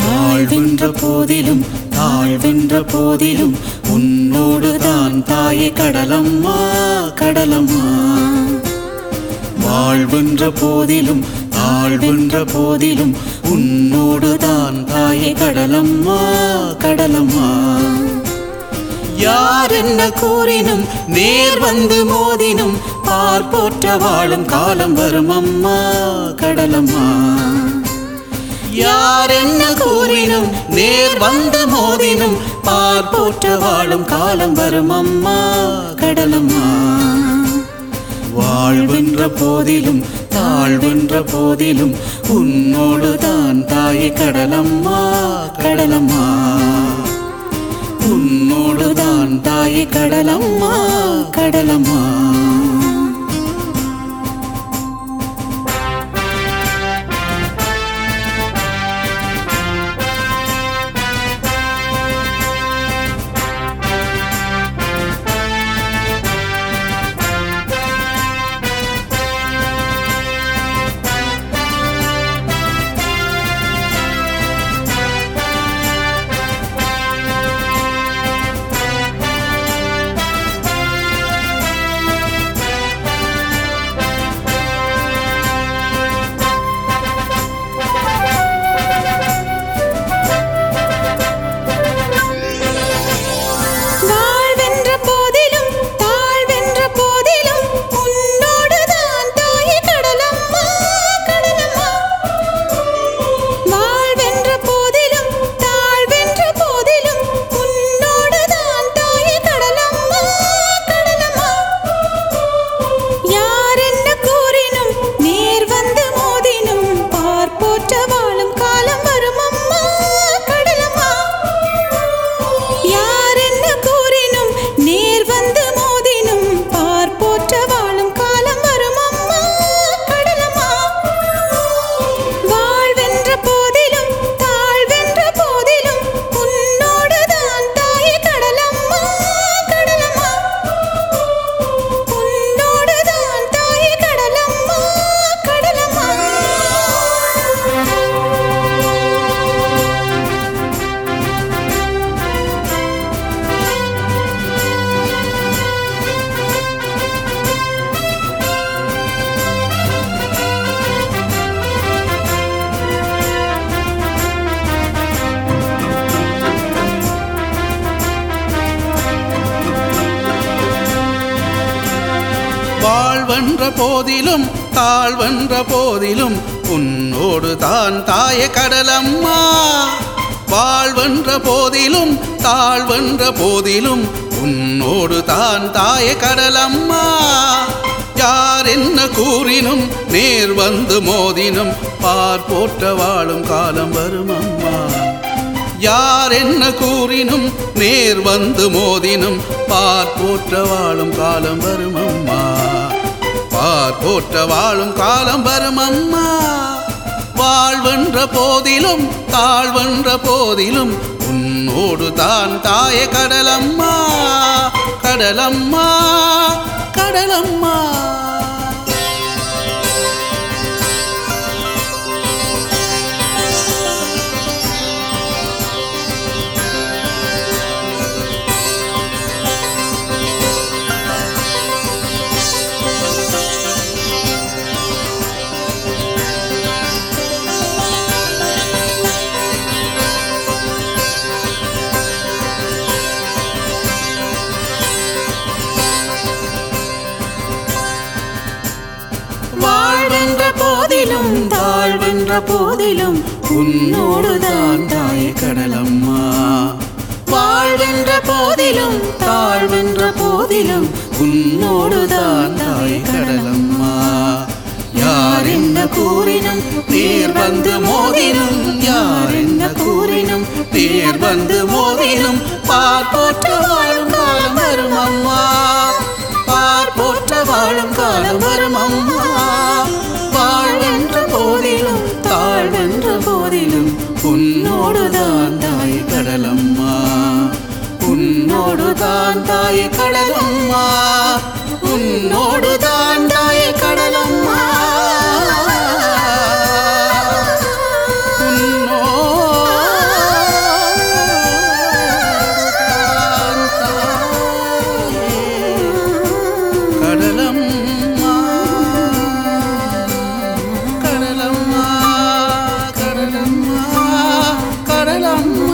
வாழ்வென்ற போதிலும் தாழ்வென்ற போதிலும் உன்னோடுதான் தாயே கடலம்மா கடலம்மா. வாழ்வென்ற போதிலும் தாழ்வென்ற போதிலும் உன்னோடுதான் தாயே கடலம்மா கடலம்மா. யார் என்ன கூறினும் நேர் வந்து மோதினும் பார் போற்ற வாழும் காலம் வரும் அம்மா கடலம்மா. யார் என்ன கூறினும் நேர் வந்து மோதினும் பார் போற்ற வாழும் காலம் வரும் அம்மா கடலம்மா. வாழ்வென்ற போதிலும் தாழ்வென்ற போதிலும் உன்னோடுதான் தாயே கடலம்மா கடலம்மா. உன்னோடுதான் தாயே கடலம்மா கடலம்மா. வாழ்வென்ற போதிலும் தாழ்வென்ற போதிலும் உன்னோடுதான் தாயே கடலம்மா. வாழ்வென்ற போதிலும் தாழ்வென்ற போதிலும் உன்னோடுதான் தாயே கடலம்மா. யார் என்ன கூறினும் நேர் வந்து மோதினும் பார் போற்ற வாழும் காலம் வரும் அம்மா. யார் என்ன கூறினும் நேர் வந்து மோதினும் பார் போற்ற வாழும் காலம் வரும் அம்மா. பார் போற்ற வாழும் காலம் வரும் அம்மா. வாழ்வென்ற போதிலும் தாழ்வென்ற போதிலும் உன்னோடுதான் தாயே கடலம்மா கடலம்மா கடலம்மா. வாழ்வென்ற போதிலும் தாழ்வென்ற போதிலும் உன்னோடுதான் தாயே கடலம்மா. வாழ்வென்ற போதிலும் தாழ்வென்ற போதிலும் உன்னோடுதான் தாயே கடலம்மா. யார் என்ன கூறினும் நேர் வந்து மோதினும் யார் என்ன கூறினும் நேர் வந்து மோதினும் பார் போற்ற வாழும் காலம் வரும் அம்மா. பார் போற்ற வாழும் காலம் வரும் அம்மா. வாழ்வென்ற போதிலும் தாழ்வென்ற போதிலும் உன்னோடுதான் தாயே கடலம்மா. உன்னோடுதான் தாயே கடலம்மா. உன்னோடுதான் தாயே கடலம்மா. உன்னோடு அம்மா